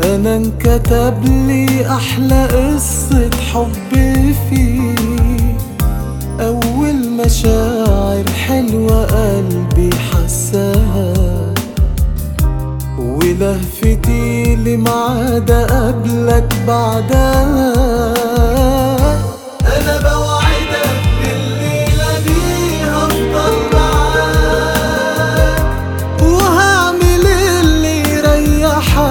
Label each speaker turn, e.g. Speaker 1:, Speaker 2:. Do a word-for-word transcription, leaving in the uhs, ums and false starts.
Speaker 1: أنا انكتب لي أحلى قصة حب فيه، أول مشاعر حلوة قلبي حساها، ولهفتي لمعاد قبلك بعدها. أنا